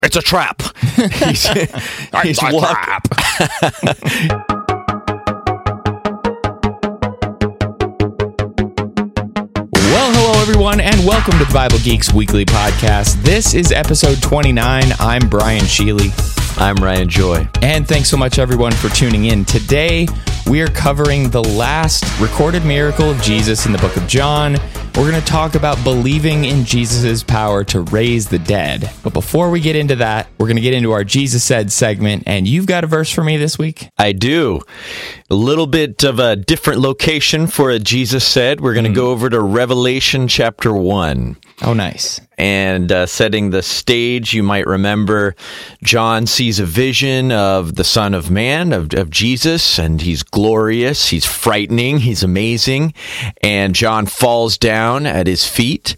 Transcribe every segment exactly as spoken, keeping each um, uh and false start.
It's a trap. he's he's a walk- trap. Well, hello, everyone, and welcome to the Bible Geeks Weekly Podcast. This is episode twenty-nine. I'm Brian Sheely. I'm Ryan Joy. And thanks so much, everyone, for tuning in. Today, we are covering the last recorded miracle of Jesus in the book of John. We're going to talk about believing in Jesus' power to raise the dead. But before we get into that, we're going to get into our Jesus Said segment. And you've got a verse for me this week? I do. A little bit of a different location for a Jesus Said. We're going to mm. go over to Revelation chapter one. Oh, nice. And uh, setting the stage, you might remember John sees a vision of the Son of Man, of, of Jesus, and he's glorious, he's frightening, he's amazing, and John falls down at his feet.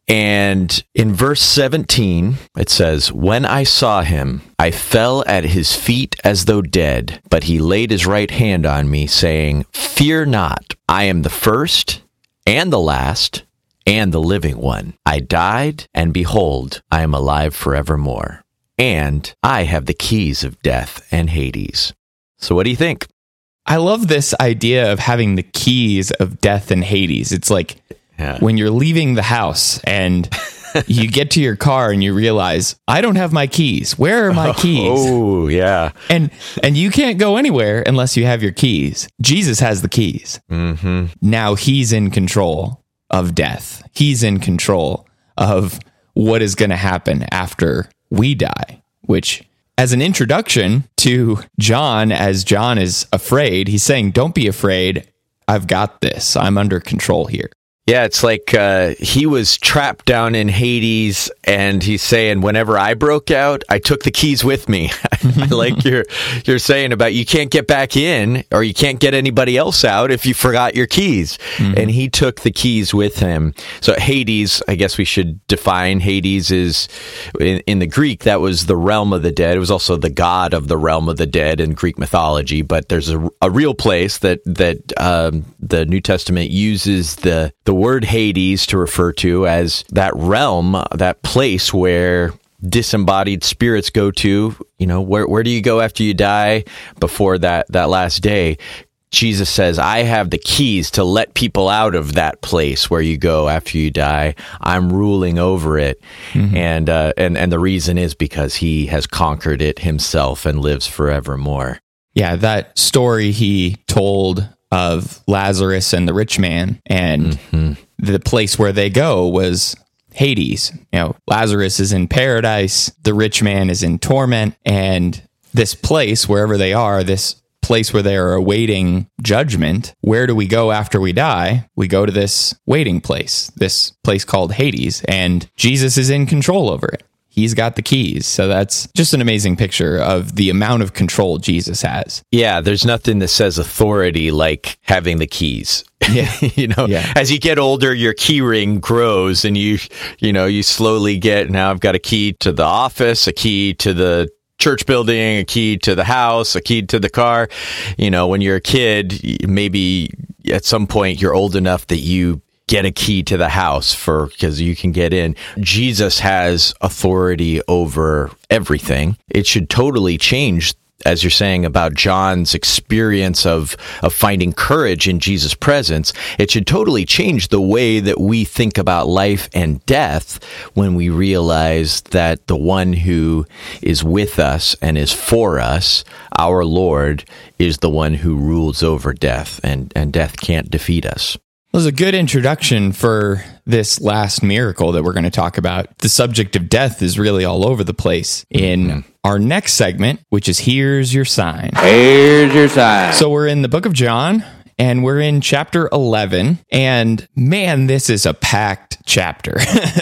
And in verse seventeen, it says, "When I saw him, I fell at his feet as though dead, but he laid his right hand on me, saying, 'Fear not, I am the first and the last, and the living one. I died, and behold, I am alive forevermore. And I have the keys of death and Hades.'" So what do you think? I love this idea of having the keys of death and Hades. It's like yeah. when you're leaving the house and you get to your car and you realize, I don't have my keys. Where are my keys? Oh, yeah. And and you can't go anywhere unless you have your keys. Jesus has the keys. Mm-hmm. Now he's in control of death. He's in control of what is going to happen after we die, which, as an introduction to John, as John is afraid, he's saying, don't be afraid. I've got this. I'm under control here. Yeah, it's like uh, he was trapped down in Hades, and he's saying, whenever I broke out, I took the keys with me. I like you're you're saying about you can't get back in, or you can't get anybody else out if you forgot your keys. Mm-hmm. And he took the keys with him. So Hades, I guess we should define Hades is, in, in the Greek, that was the realm of the dead. It was also the god of the realm of the dead in Greek mythology. But there's a, a real place that, that um, the New Testament uses the the word Hades to refer to as that realm, that place where disembodied spirits go to. You know, where where do you go after you die before that, that last day? Jesus says, I have the keys to let people out of that place where you go after you die. I'm ruling over it. Mm-hmm. And, uh, and, and the reason is because he has conquered it himself and lives forevermore. Yeah, that story he told of Lazarus and the rich man, and mm-hmm. the place where they go was Hades. You know, Lazarus is in paradise, the rich man is in torment, and this place, wherever they are, this place where they are awaiting judgment, where do we go after we die? We go to this waiting place, this place called Hades, and Jesus is in control over it. He's got the keys. So that's just an amazing picture of the amount of control Jesus has. Yeah, there's nothing that says authority like having the keys. Yeah. you know, yeah. As you get older, your key ring grows and you, you know, you slowly get, now I've got a key to the office, a key to the church building, a key to the house, a key to the car. You know, when you're a kid, maybe at some point you're old enough that you get a key to the house for because you can get in. Jesus has authority over everything. It should totally change, as you're saying about John's experience of of finding courage in Jesus' presence. It should totally change the way that we think about life and death when we realize that the one who is with us and is for us, our Lord, is the one who rules over death, and, and death can't defeat us. It was a good introduction for this last miracle that we're going to talk about. The subject of death is really all over the place in mm-hmm. our next segment, which is Here's Your Sign. Here's your sign. So we're in the book of John, and we're in chapter eleven, and man, this is a packed chapter.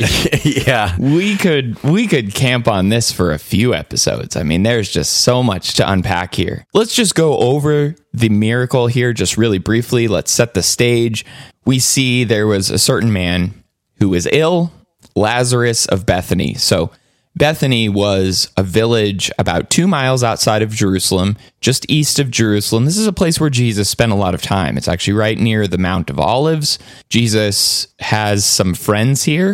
yeah. We could we could camp on this for a few episodes. I mean, there's just so much to unpack here. Let's just go over the miracle here just really briefly. Let's set the stage. We see there was a certain man who was ill, Lazarus of Bethany. So Bethany was a village about two miles outside of Jerusalem, just east of Jerusalem. This is a place where Jesus spent a lot of time. It's actually right near the Mount of Olives. Jesus has some friends here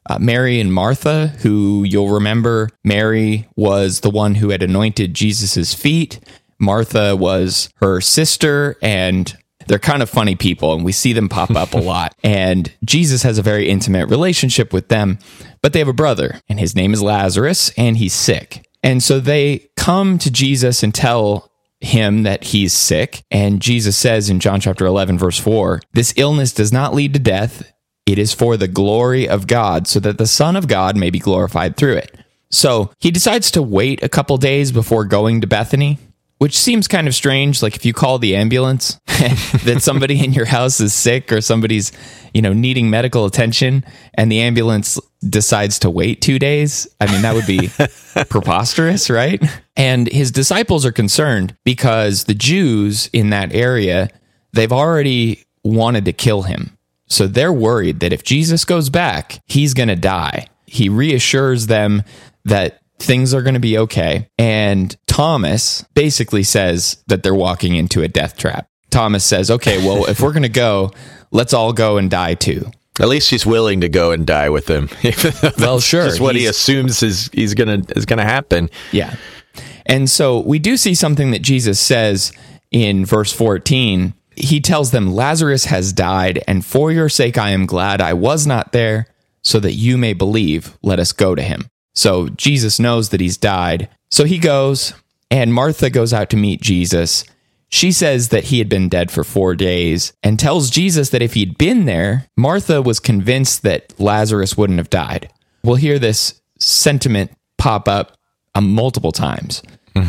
uh, Mary and Martha, who you'll remember, Mary was the one who had anointed Jesus's feet. Martha was her sister, and they're kind of funny people, and we see them pop up a lot. And Jesus has a very intimate relationship with them, but they have a brother, and his name is Lazarus, and he's sick. And so they come to Jesus and tell him that he's sick. And Jesus says in John chapter eleven, verse four, "This illness does not lead to death. It is for the glory of God, so that the Son of God may be glorified through it." So he decides to wait a couple days before going to Bethany, which seems kind of strange. Like if you call the ambulance that somebody in your house is sick or somebody's, you know, needing medical attention, and the ambulance decides to wait two days. I mean, that would be preposterous, right? And his disciples are concerned because the Jews in that area, they've already wanted to kill him. So they're worried that if Jesus goes back, he's going to die. He reassures them that things are going to be okay. And Thomas basically says that they're walking into a death trap. Thomas says, okay, well, if we're going to go, let's all go and die too. At least he's willing to go and die with him. Well, sure. Just what he assumes is he's gonna is gonna happen. Yeah. And so we do see something that Jesus says in verse fourteen. He tells them, "Lazarus has died, and for your sake I am glad I was not there, so that you may believe. Let us go to him." So Jesus knows that he's died. So he goes, and Martha goes out to meet Jesus. She says that he had been dead for four days and tells Jesus that if he'd been there, Martha was convinced that Lazarus wouldn't have died. We'll hear this sentiment pop up um, multiple times.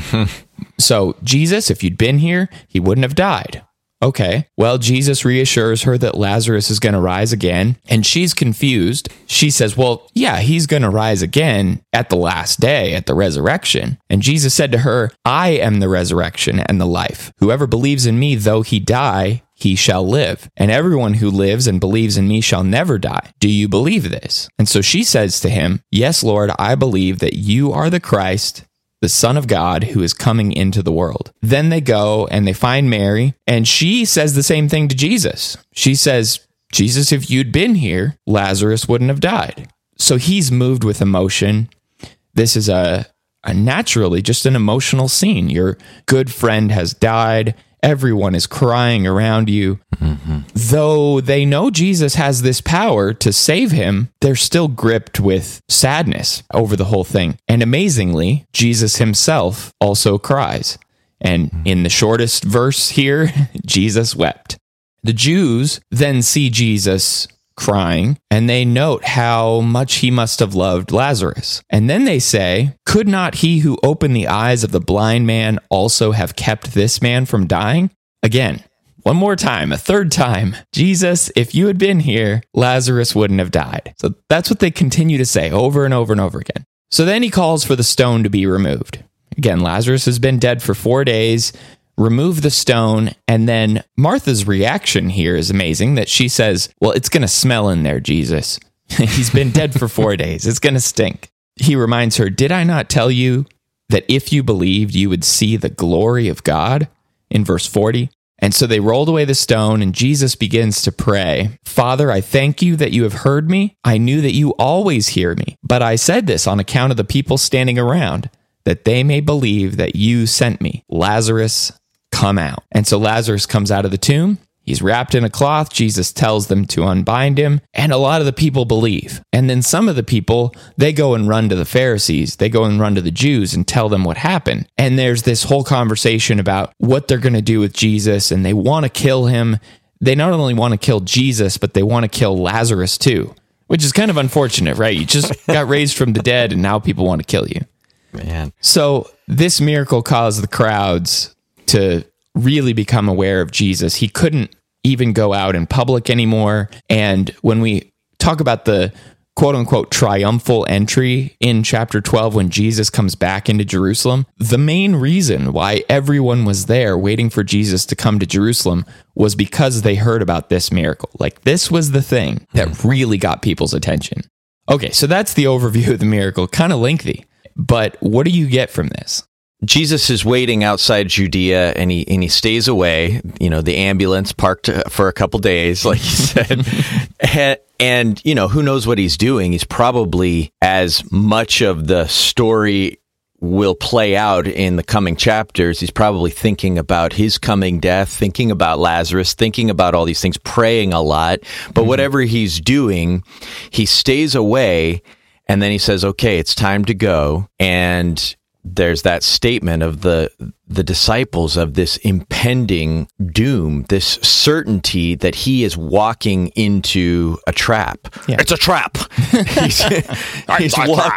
So, Jesus, if you'd been here, he wouldn't have died. Okay, well, Jesus reassures her that Lazarus is going to rise again, and she's confused. She says, well, yeah, he's going to rise again at the last day, at the resurrection. And Jesus said to her, "I am the resurrection and the life. Whoever believes in me, though he die, he shall live. And everyone who lives and believes in me shall never die. Do you believe this?" And so she says to him, "Yes, Lord, I believe that you are the Christ, the Son of God, who is coming into the world." Then they go and they find Mary, and she says the same thing to Jesus. She says, "Jesus, if you'd been here, Lazarus wouldn't have died." So he's moved with emotion. This is a, a naturally just an emotional scene. Your good friend has died. Everyone is crying around you. Mm-hmm. Though they know Jesus has this power to save him, they're still gripped with sadness over the whole thing. And amazingly, Jesus himself also cries. And in the shortest verse here, Jesus wept. The Jews then see Jesus crying, and they note how much he must have loved Lazarus. And then they say, "Could not he who opened the eyes of the blind man also have kept this man from dying?" Again, one more time, a third time, "Jesus, if you had been here, Lazarus wouldn't have died." So that's what they continue to say over and over and over again. So then he calls for the stone to be removed. Again, Lazarus has been dead for four days. Remove the stone. And then Martha's reaction here is amazing, that she says, "Well, it's going to smell in there, Jesus. He's been dead for four days. It's going to stink." He reminds her, "Did I not tell you that if you believed, you would see the glory of God?" in verse forty. And so they rolled away the stone, and Jesus begins to pray, "Father, I thank you that you have heard me. I knew that you always hear me, but I said this on account of the people standing around, that they may believe that you sent me. Lazarus, come out." And so Lazarus comes out of the tomb. He's wrapped in a cloth. Jesus tells them to unbind him, and a lot of the people believe. And then some of the people, they go and run to the Pharisees. They go and run to the Jews and tell them what happened. And there's this whole conversation about what they're going to do with Jesus, and they want to kill him. They not only want to kill Jesus, but they want to kill Lazarus too, which is kind of unfortunate, right? You just got raised from the dead, and now people want to kill you. Man. So this miracle caused the crowds to really become aware of Jesus. He couldn't even go out in public anymore. And when we talk about the quote unquote triumphal entry in chapter twelve, when Jesus comes back into Jerusalem, the main reason why everyone was there waiting for Jesus to come to Jerusalem was because they heard about this miracle. Like, this was the thing that really got people's attention. Okay, so that's the overview of the miracle. Kind of lengthy, but what do you get from this? Jesus is waiting outside Judea, and he and he stays away. You know, the ambulance parked for a couple days, like you said, and, And, you know, who knows what he's doing? He's probably, as much of the story will play out in the coming chapters, he's probably thinking about his coming death, thinking about Lazarus, thinking about all these things, praying a lot. But mm-hmm. whatever he's doing, he stays away, and then he says, okay, it's time to go. And there's that statement of the the disciples of this impending doom, this certainty that he is walking into a trap. Yeah. It's a trap. he's he's, a walk-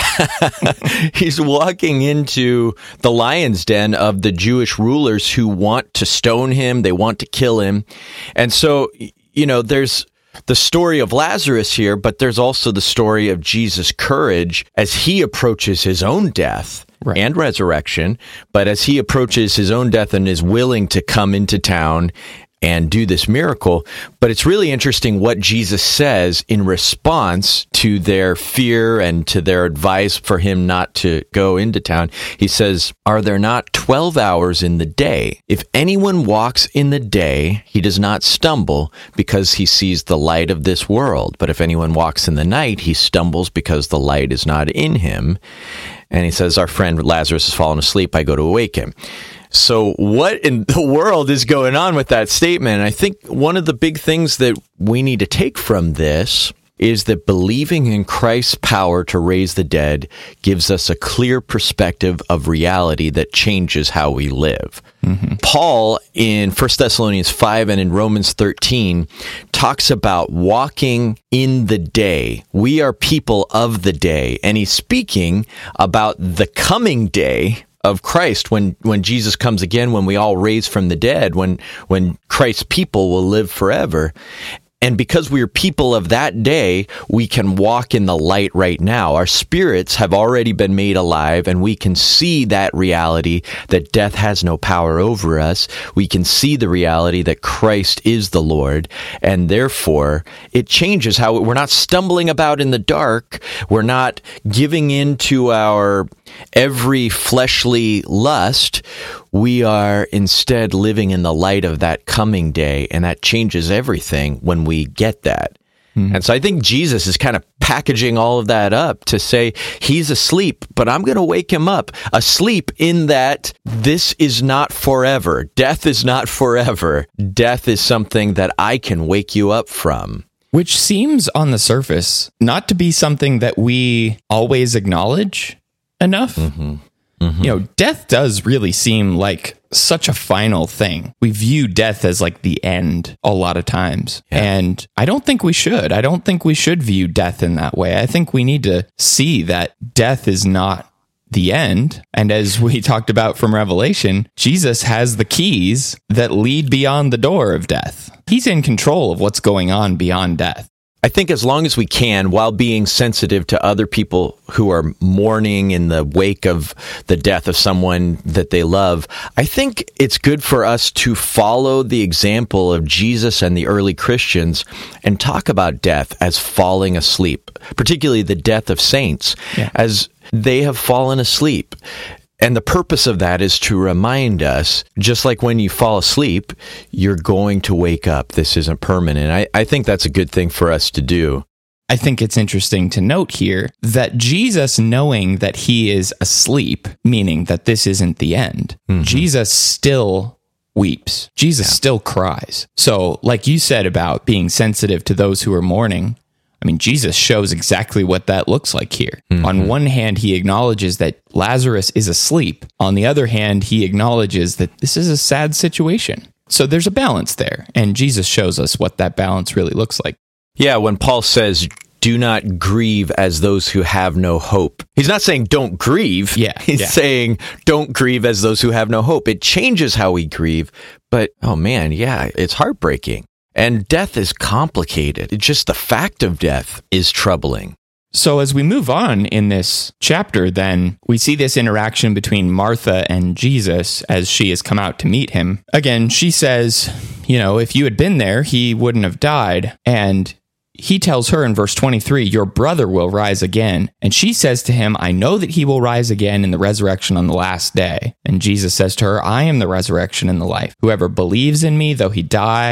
trap. he's walking into the lion's den of the Jewish rulers who want to stone him. They want to kill him. And so, you know, there's the story of Lazarus here, but there's also the story of Jesus' courage as he approaches his own death. Right. And resurrection, but as he approaches his own death and is willing to come into town and do this miracle. But it's really interesting what Jesus says in response to their fear and to their advice for him not to go into town. He says, are there not twelve hours in the day? If anyone walks in the day, he does not stumble because he sees the light of this world. But if anyone walks in the night, he stumbles because the light is not in him. And he says, our friend Lazarus has fallen asleep. I go to awake him. So what in the world is going on with that statement? And I think one of the big things that we need to take from this is that believing in Christ's power to raise the dead gives us a clear perspective of reality that changes how we live. Mm-hmm. Paul, in First Thessalonians five and in Romans thirteen, talks about walking in the day. We are people of the day. And he's speaking about the coming day of Christ, when, when Jesus comes again, when we all raise from the dead, when, when Christ's people will live forever. And because we are people of that day, we can walk in the light right now. Our spirits have already been made alive, and we can see that reality that death has no power over us. We can see the reality that Christ is the Lord, and therefore it changes how we're not stumbling about in the dark. We're not giving in to our every fleshly lust. We are instead living in the light of that coming day, and that changes everything when we get that. Mm-hmm. And so I think Jesus is kind of packaging all of that up to say he's asleep, but I'm going to wake him up. Asleep in that this is not forever. Death is not forever. Death is something that I can wake you up from. Which seems on the surface not to be something that we always acknowledge enough. Mm-hmm. Mm-hmm. You know, death does really seem like such a final thing. We view death as like the end a lot of times. Yeah. And I don't think we should. I don't think we should view death in that way. I think we need to see that death is not the end. And as we talked about from Revelation, Jesus has the keys that lead beyond the door of death. He's in control of what's going on beyond death. I think as long as we can, while being sensitive to other people who are mourning in the wake of the death of someone that they love, I think it's good for us to follow the example of Jesus and the early Christians and talk about death as falling asleep, particularly the death of saints, yeah. as they have fallen asleep. And the purpose of that is to remind us, just like when you fall asleep, you're going to wake up. This isn't permanent. I, I think that's a good thing for us to do. I think it's interesting to note here that Jesus, knowing that he is asleep, meaning that this isn't the end, mm-hmm. Jesus still weeps. Jesus yeah. still cries. So, like you said about being sensitive to those who are mourning, I mean, Jesus shows exactly what that looks like here. Mm-hmm. On one hand, he acknowledges that Lazarus is asleep. On the other hand, he acknowledges that this is a sad situation. So there's a balance there, and Jesus shows us what that balance really looks like. Yeah, when Paul says, do not grieve as those who have no hope. He's not saying don't grieve. Yeah, He's yeah. saying don't grieve as those who have no hope. It changes how we grieve, but oh man, yeah, it's heartbreaking. And death is complicated. It's just the fact of death is troubling. So as we move on in this chapter, then, we see this interaction between Martha and Jesus as she has come out to meet him. Again, she says, you know, if you had been there, he wouldn't have died. And he tells her in verse twenty-three, your brother will rise again. And she says to him, I know that he will rise again in the resurrection on the last day. And Jesus says to her, I am the resurrection and the life. Whoever believes in me, though he die,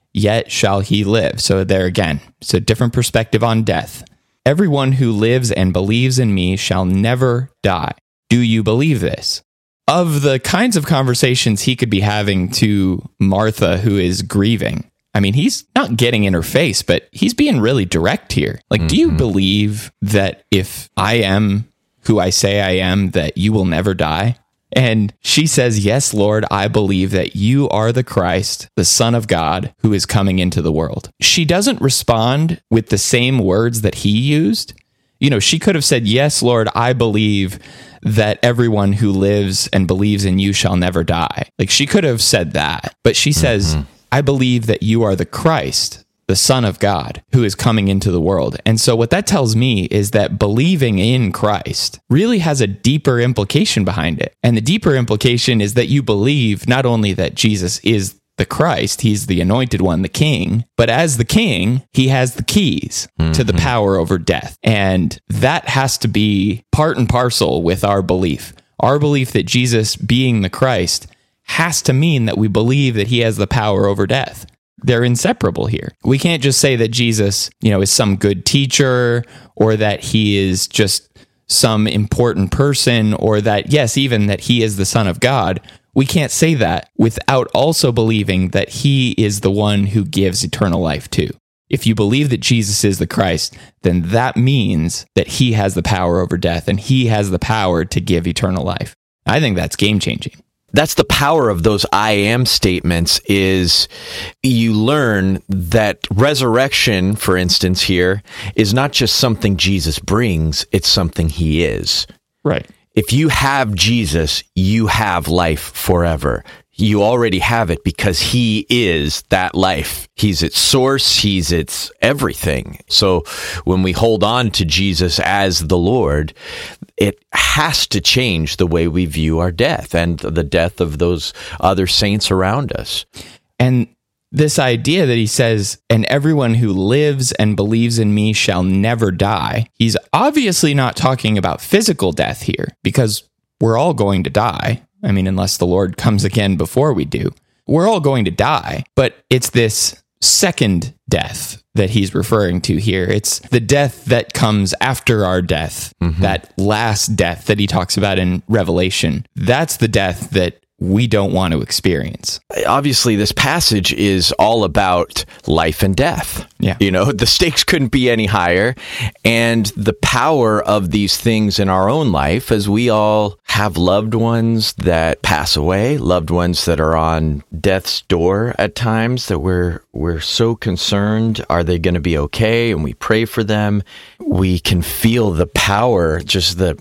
yet shall he live. So there again, it's a different perspective on death. Everyone who lives and believes in me shall never die. Do you believe this? Of the kinds of conversations he could be having to Martha, who is grieving, I mean, he's not getting in her face, but he's being really direct here. Like, mm-hmm. do you believe that if I am who I say I am, that you will never die? And she says, yes, Lord, I believe that you are the Christ, the Son of God, who is coming into the world. She doesn't respond with the same words that he used. You know, she could have said, yes, Lord, I believe that everyone who lives and believes in you shall never die. Like, she could have said that, but she says, mm-hmm. I believe that you are the Christ, the Son of God, who is coming into the world. And so what that tells me is that believing in Christ really has a deeper implication behind it. And the deeper implication is that you believe not only that Jesus is the Christ, he's the anointed one, the king, but as the king, he has the keys mm-hmm. to the power over death. And that has to be part and parcel with our belief. Our belief that Jesus being the Christ has to mean that we believe that he has the power over death. They're inseparable here. We can't just say that Jesus, you know, is some good teacher, or that he is just some important person, or that, yes, even that he is the Son of God. We can't say that without also believing that he is the one who gives eternal life too. If you believe that Jesus is the Christ, then that means that he has the power over death, and he has the power to give eternal life. I think that's game-changing. That's the power of those I am statements, is you learn that resurrection, for instance, here is not just something Jesus brings, it's something he is. Right. If you have Jesus, you have life forever. You already have it because he is that life. He's its source. He's its everything. So when we hold on to Jesus as the Lord, it has to change the way we view our death and the death of those other saints around us. And this idea that he says, and everyone who lives and believes in me shall never die. He's obviously not talking about physical death here, because we're all going to die. I mean, unless the Lord comes again before we do. We're all going to die, but it's this second death that he's referring to here. It's the death that comes after our death, mm-hmm. that last death that he talks about in Revelation. That's the death that we don't want to experience. Obviously, this passage is all about life and death. Yeah. You know, the stakes couldn't be any higher. And the power of these things in our own life, as we all have loved ones that pass away, loved ones that are on death's door at times, that we're we're so concerned, are they going to be okay? And we pray for them. We can feel the power, just the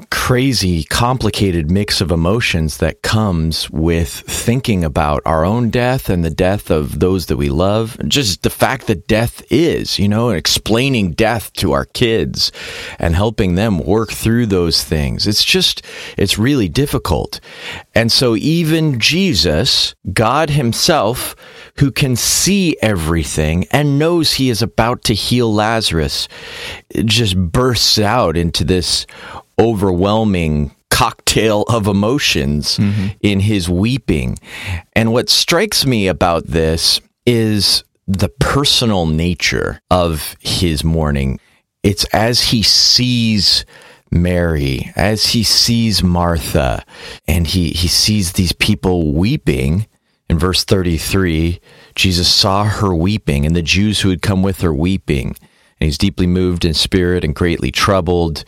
crazy, complicated mix of emotions that comes with thinking about our own death and the death of those that we love. Just the fact that death is, you know, and explaining death to our kids and helping them work through those things. It's just, it's really difficult. And so even Jesus, God himself, who can see everything and knows he is about to heal Lazarus, just bursts out into this overwhelming cocktail of emotions mm-hmm. in his weeping. And what strikes me about this is the personal nature of his mourning. It's as he sees Mary, as he sees Martha, and he, he sees these people weeping. In verse thirty-three, Jesus saw her weeping, and the Jews who had come with her weeping. And he's deeply moved in spirit and greatly troubled.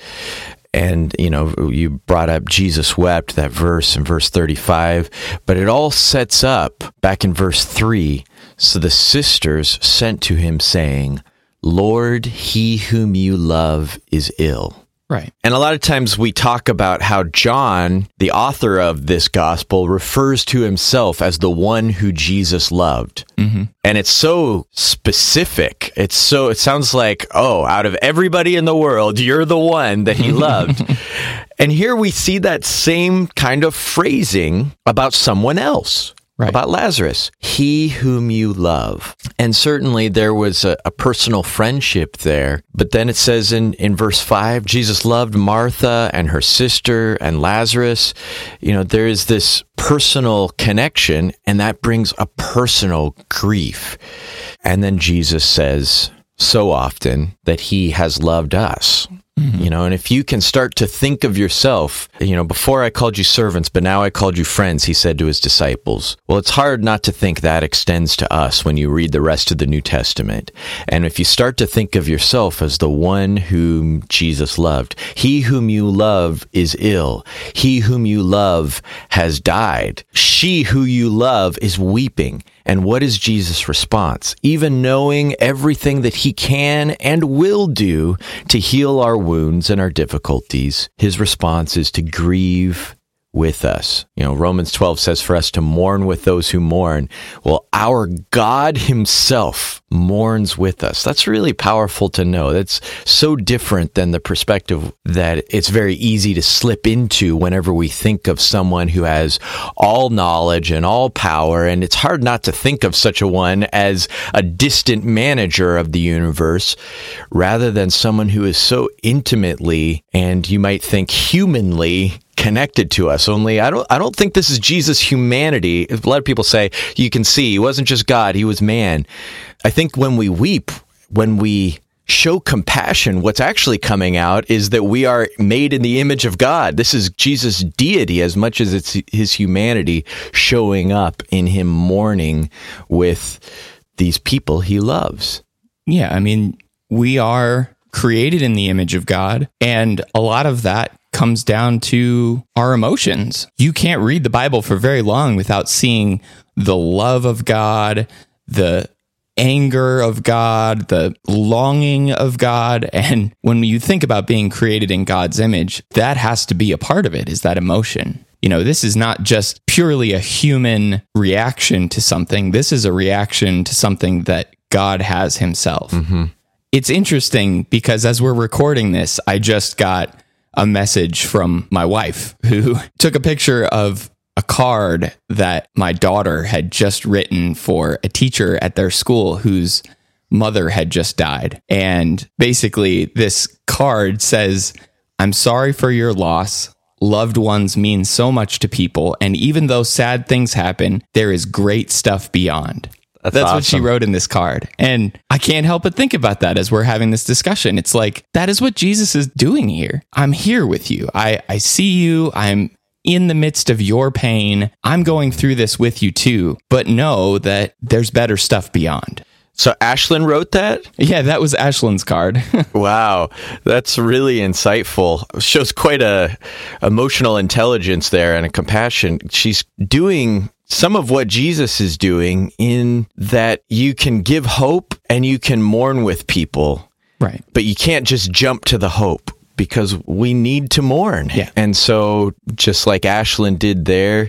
And, you know, you brought up Jesus wept, that verse in verse thirty-five, but it all sets up back in verse three. So the sisters sent to him saying, Lord, he whom you love is ill. Right. And a lot of times we talk about how John, the author of this gospel, refers to himself as the one who Jesus loved. Mm-hmm. And it's so specific. It's so, it sounds like, oh, out of everybody in the world, you're the one that he loved. And here we see that same kind of phrasing about someone else. Right. about Lazarus, he whom you love. And certainly there was a, a personal friendship there. But then it says in, in verse five, Jesus loved Martha and her sister and Lazarus. You know, there is this personal connection, and that brings a personal grief. And then Jesus says so often that he has loved us. Mm-hmm. You know, and if you can start to think of yourself, you know, before I called you servants, but now I called you friends, he said to his disciples. Well, it's hard not to think that extends to us when you read the rest of the New Testament. And if you start to think of yourself as the one whom Jesus loved, he whom you love is ill. He whom you love has died. She who you love is weeping. And what is Jesus' response? Even knowing everything that he can and will do to heal our wounds and our difficulties, his response is to grieve with us. You know, Romans twelve says for us to mourn with those who mourn. Well, our God himself mourns with us. That's really powerful to know. That's so different than the perspective that it's very easy to slip into whenever we think of someone who has all knowledge and all power. And it's hard not to think of such a one as a distant manager of the universe, rather than someone who is so intimately, and you might think humanly, connected to us. Only I don't I don't think this is Jesus' humanity. A lot of people say, you can see he wasn't just God, he was man. I think when we weep, when we show compassion, what's actually coming out is that we are made in the image of God. This is Jesus' deity as much as it's his humanity showing up in him mourning with these people he loves. Yeah, I mean, we are created in the image of God, and a lot of that comes down to our emotions. You can't read the Bible for very long without seeing the love of God, the anger of God, the longing of God. And when you think about being created in God's image, that has to be a part of it, is that emotion. You know, this is not just purely a human reaction to something. This is a reaction to something that God has himself. Mm-hmm. It's interesting because as we're recording this, I just got a message from my wife who took a picture of a card that my daughter had just written for a teacher at their school whose mother had just died. And basically this card says, "I'm sorry for your loss. Loved ones mean so much to people. And even though sad things happen, there is great stuff beyond." That's, That's awesome. what she wrote in this card. And I can't help but think about that as we're having this discussion. It's like, that is what Jesus is doing here. I'm here with you. I, I see you. I'm in the midst of your pain. I'm going through this with you too. But know that there's better stuff beyond. So Ashlyn wrote that? Yeah, that was Ashlyn's card. Wow, that's really insightful. Shows quite a emotional intelligence there and a compassion. She's doing some of what Jesus is doing in that you can give hope and you can mourn with people. Right. But you can't just jump to the hope, because we need to mourn. Yeah. And so just like Ashlyn did there,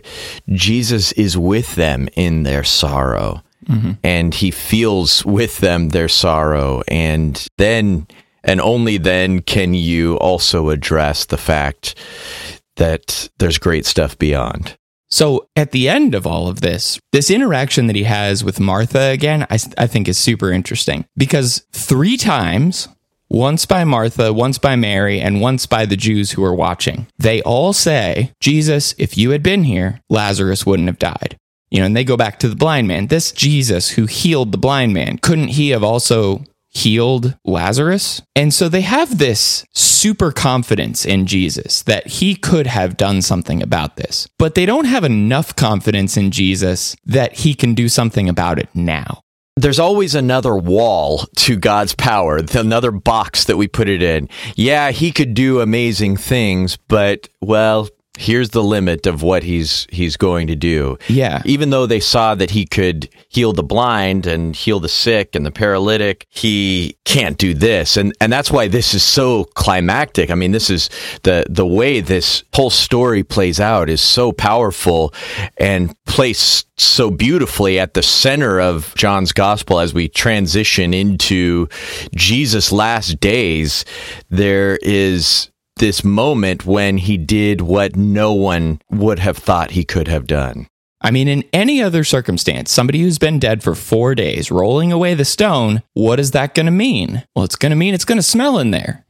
Jesus is with them in their sorrow. Mm-hmm. And he feels with them their sorrow. And then, and only then, can you also address the fact that there's great stuff beyond. So at the end of all of this, this interaction that he has with Martha again, I, I think is super interesting, because three times, once by Martha, once by Mary, and once by the Jews who were watching, they all say, "Jesus, if you had been here, Lazarus wouldn't have died." You know, and they go back to the blind man. This Jesus who healed the blind man, couldn't he have also healed Lazarus? And so they have this super confidence in Jesus that he could have done something about this, but they don't have enough confidence in Jesus that he can do something about it now. There's always another wall to God's power, another box that we put it in. Yeah, he could do amazing things, but, well, here's the limit of what he's he's going to do. Yeah. Even though they saw that he could heal the blind and heal the sick and the paralytic, he can't do this. And and that's why this is so climactic. I mean, this is the the way this whole story plays out is so powerful and placed so beautifully at the center of John's gospel as we transition into Jesus' last days. There is this moment when he did what no one would have thought he could have done. I mean, in any other circumstance, somebody who's been dead for four days, rolling away the stone, what is that going to mean? Well, it's going to mean it's going to smell in there.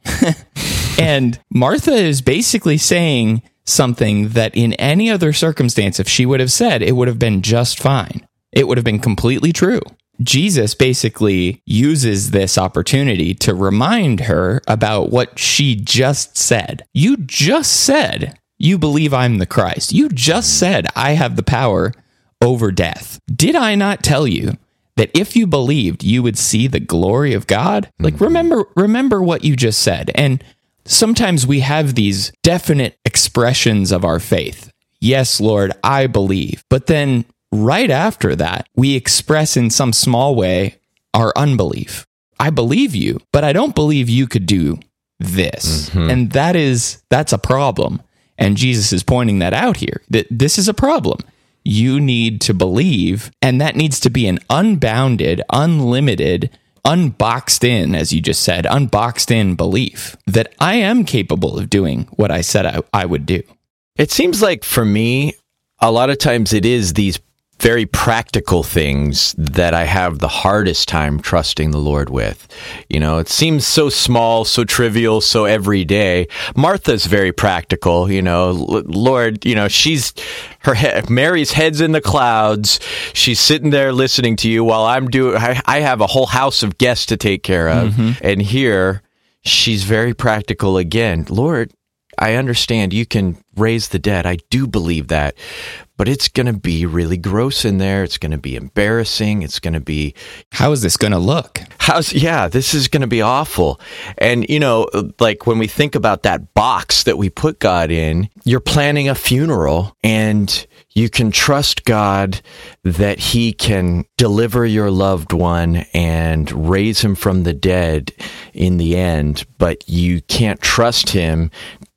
And Martha is basically saying something that in any other circumstance, if she would have said, it would have been just fine. It would have been completely true. Jesus basically uses this opportunity to remind her about what she just said. You just said you believe I'm the Christ. You just said I have the power over death. Did I not tell you that if you believed, you would see the glory of God? Like, remember, remember what you just said. And sometimes we have these definite expressions of our faith. Yes, Lord, I believe. But then right after that, we express in some small way our unbelief. I believe you, but I don't believe you could do this. Mm-hmm. And that is, that's a problem. And Jesus is pointing that out here, that this is a problem. You need to believe, and that needs to be an unbounded, unlimited, unboxed in, as you just said, unboxed in belief that I am capable of doing what I said I, I would do. It seems like for me, a lot of times it is these very practical things that I have the hardest time trusting the Lord with. You know, it seems so small, so trivial, so everyday. Martha's very practical, you know, Lord, you know, she's, her head, Mary's head's in the clouds. She's sitting there listening to you while I'm doing, I, I have a whole house of guests to take care of. Mm-hmm. And here she's very practical again. Lord, I understand you can raise the dead. I do believe that. But it's going to be really gross in there. It's going to be embarrassing. It's going to be... How is this going to look? How's Yeah, this is going to be awful. And, you know, like when we think about that box that we put God in, you're planning a funeral and you can trust God that he can deliver your loved one and raise him from the dead in the end, but you can't trust him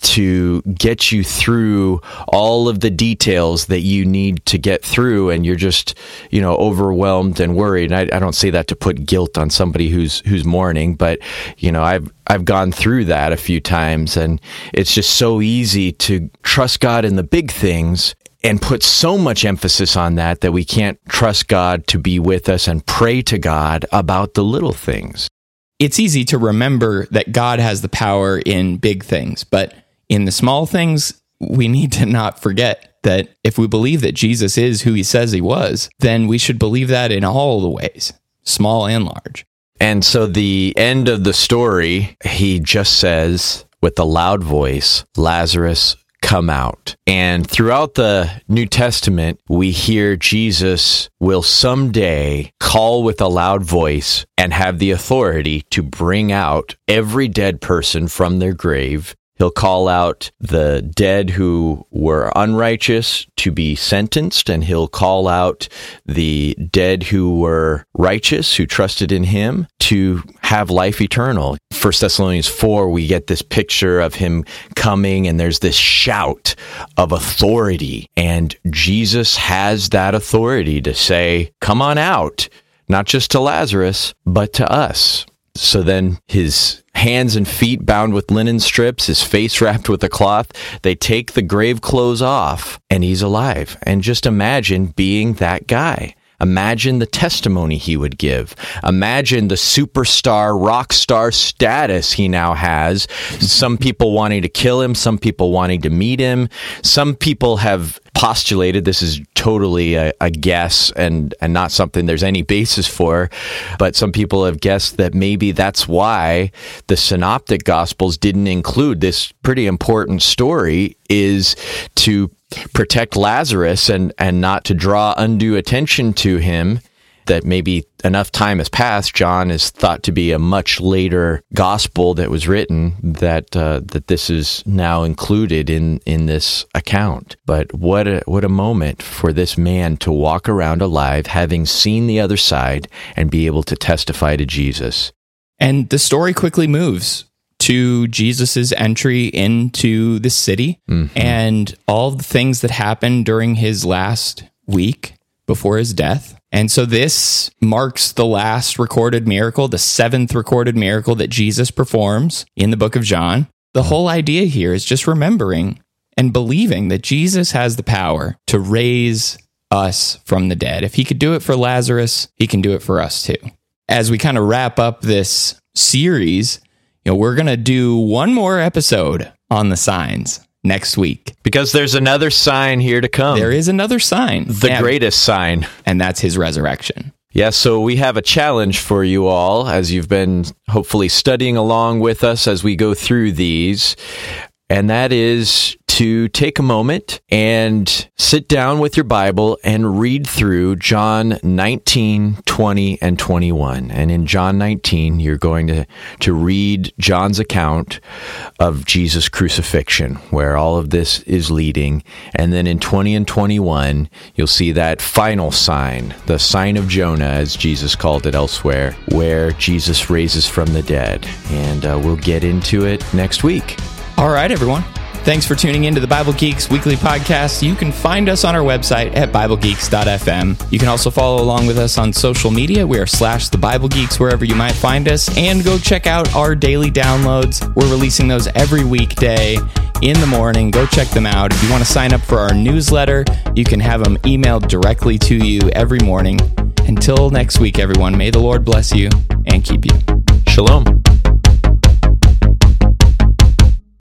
to get you through all of the details that you need to get through, and you're just, you know, overwhelmed and worried. And I, I don't say that to put guilt on somebody who's who's mourning, but you know, I've I've gone through that a few times, and it's just so easy to trust God in the big things and put so much emphasis on that that we can't trust God to be with us and pray to God about the little things. It's easy to remember that God has the power in big things, but in the small things, we need to not forget that if we believe that Jesus is who he says he was, then we should believe that in all the ways, small and large. And so the end of the story, he just says with a loud voice, Lazarus, come out. And throughout the New Testament, we hear Jesus will someday call with a loud voice and have the authority to bring out every dead person from their grave. He'll call out the dead who were unrighteous to be sentenced, and he'll call out the dead who were righteous, who trusted in him, to have life eternal. First Thessalonians four, we get this picture of him coming, and there's this shout of authority. And Jesus has that authority to say, come on out, not just to Lazarus, but to us. So then his hands and feet bound with linen strips, his face wrapped with a cloth, they take the grave clothes off, and he's alive. And just imagine being that guy. Imagine the testimony he would give. Imagine the superstar, rock star status he now has. Some people wanting to kill him, some people wanting to meet him. Some people have postulated, this is totally a, a guess and, and not something there's any basis for, but some people have guessed that maybe that's why the Synoptic Gospels didn't include this pretty important story, is to protect Lazarus and, and not to draw undue attention to him, that maybe enough time has passed. John is thought to be a much later gospel that was written, that uh, that this is now included in, in this account. But what a, what a moment for this man to walk around alive, having seen the other side, and be able to testify to Jesus. And the story quickly moves to Jesus's entry into the city, mm-hmm. and all the things that happened during his last week before his death. And so this marks the last recorded miracle, the seventh recorded miracle that Jesus performs in the book of John. The whole idea here is just remembering and believing that Jesus has the power to raise us from the dead. If he could do it for Lazarus, he can do it for us too. As we kind of wrap up this series, you know, we're going to do one more episode on the signs next week. Because there's another sign here to come. There is another sign. The and, greatest sign. And that's his resurrection. Yeah, so we have a challenge for you all as you've been hopefully studying along with us as we go through these. And that is to take a moment and sit down with your Bible and read through John nineteen, twenty, and twenty-one. And in John nineteen, you're going to, to read John's account of Jesus' crucifixion, where all of this is leading. And then in twenty and twenty-one, you'll see that final sign, the sign of Jonah, as Jesus called it elsewhere, where Jesus raises from the dead. And uh, we'll get into it next week. All right, everyone. Thanks for tuning into the Bible Geeks Weekly Podcast. You can find us on our website at bible geeks dot f m. You can also follow along with us on social media. We are slash the Bible Geeks wherever you might find us. And go check out our daily downloads. We're releasing those every weekday in the morning. Go check them out. If you want to sign up for our newsletter, you can have them emailed directly to you every morning. Until next week, everyone, may the Lord bless you and keep you. Shalom.